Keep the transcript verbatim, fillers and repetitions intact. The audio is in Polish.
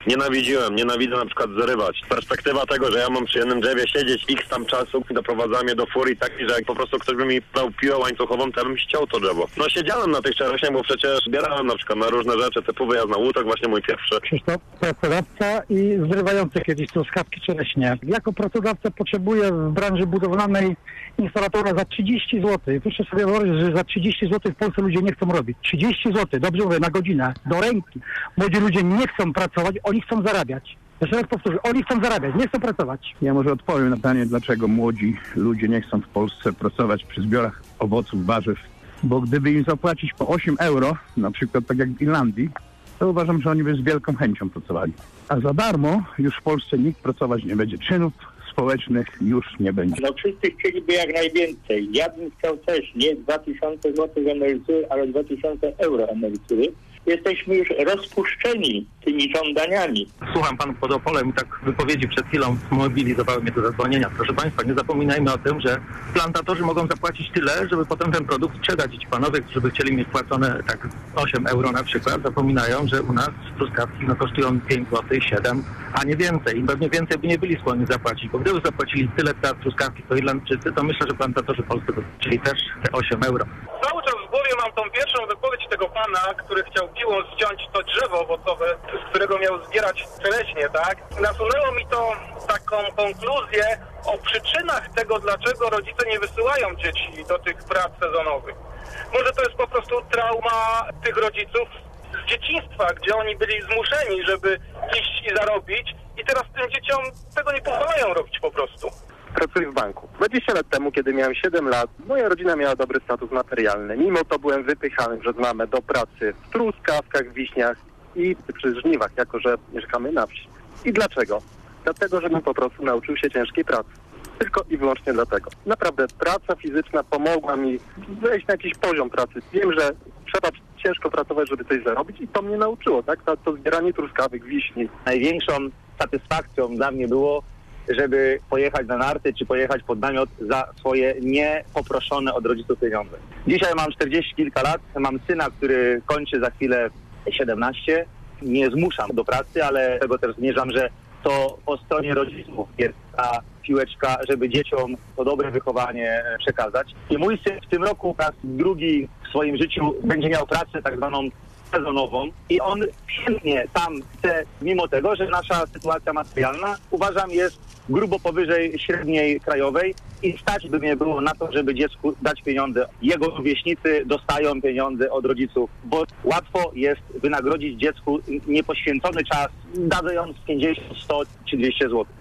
Nienawidziłem, nienawidzę na przykład zarywać. Perspektywa tego, że ja mam przy jednym drzewie siedzieć x tam czasu, doprowadza mnie do furii takiej, że jak po prostu ktoś by mi dał piłę łańcuchową, to ja bym ściął to drzewo. No siedziałem na tych czereśniach, bo przecież zbierałem na przykład na różne rzeczy, typu wyjazd na łódek, właśnie mój pierwszy. Krzysztof, pracodawca i zrywający kiedyś truskawki czereśnie. Jako pracodawca potrzebuję w branży budowlanej instalatora za trzydzieści złotych. Proszę sobie wyobrazić, że za trzydzieści złotych w Polsce ludzie nie chcą robić. trzydzieści złotych, dobrze mówię, na godzinę, do ręki. Młodzi ludzie nie chcą pracować, oni chcą zarabiać. Jeszcze raz powtórzę, oni chcą zarabiać, nie chcą pracować. Ja może odpowiem na pytanie, dlaczego młodzi ludzie nie chcą w Polsce pracować przy zbiorach owoców, warzyw. Bo gdyby im zapłacić po osiem euro, na przykład tak jak w Irlandii, to uważam, że oni by z wielką chęcią pracowali. A za darmo już w Polsce nikt pracować nie będzie. Czynów społecznych już nie będzie. No wszyscy chcieliby jak najwięcej. Ja bym chciał też nie dwa tysiące złotych emerytury, ale dwa tysiące euro emerytury. Jesteśmy już rozpuszczeni tymi żądaniami. Słucham pan pod Opolem i tak wypowiedzi przed chwilą zmobilizowały mnie do zadzwonienia. Proszę państwa, nie zapominajmy o tym, że plantatorzy mogą zapłacić tyle, żeby potem ten produkt sprzedać. I ci panowie, którzy by chcieli mieć płacone tak osiem euro na przykład, zapominają, że u nas truskawki no, kosztują pięć złotych, siedem, a nie więcej. I pewnie więcej by nie byli skłonni zapłacić, bo gdyby zapłacili tyle za truskawki to Irlandczycy, to myślę, że plantatorzy polscy czyli też te osiem euro. Cały czas w głowie mam tą pierwszą wypowiedź tego pana, który chciał piłą zdjąć to drzewo owocowe, z którego miał zbierać czereśnie, tak? Nasunęło mi to taką konkluzję o przyczynach tego, dlaczego rodzice nie wysyłają dzieci do tych prac sezonowych. Może to jest po prostu trauma tych rodziców z dzieciństwa, gdzie oni byli zmuszeni, żeby iść i zarobić i teraz tym dzieciom tego nie pozwalają robić po prostu. Pracuję w banku. dwadzieścia lat temu, kiedy miałem siedem lat, moja rodzina miała dobry status materialny. Mimo to byłem wypychany przez mamę do pracy w truskawkach, wiśniach i przy żniwach, jako że mieszkamy na wsi. I dlaczego? Dlatego, żebym po prostu nauczył się ciężkiej pracy. Tylko i wyłącznie dlatego. Naprawdę praca fizyczna pomogła mi wejść na jakiś poziom pracy. Wiem, że trzeba ciężko pracować, żeby coś zarobić i to mnie nauczyło, tak? To, to zbieranie truskawek, wiśni. Największą satysfakcją dla mnie było, żeby pojechać na narty, czy pojechać pod namiot za swoje niepoproszone od rodziców pieniądze. Dzisiaj mam czterdzieści kilka lat, mam syna, który kończy za chwilę siedemnaście. Nie zmuszam do pracy, ale tego też zmierzam, że to po stronie rodziców jest ta piłeczka, żeby dzieciom to dobre wychowanie przekazać. I mój syn w tym roku raz drugi w swoim życiu będzie miał pracę tak zwaną sezonową i on chętnie tam chce, mimo tego, że nasza sytuacja materialna, uważam, jest grubo powyżej średniej krajowej i stać by mnie było na to, żeby dziecku dać pieniądze. Jego rówieśnicy dostają pieniądze od rodziców, bo łatwo jest wynagrodzić dziecku niepoświęcony czas, dając pięćdziesiąt, sto czy dwieście złotych.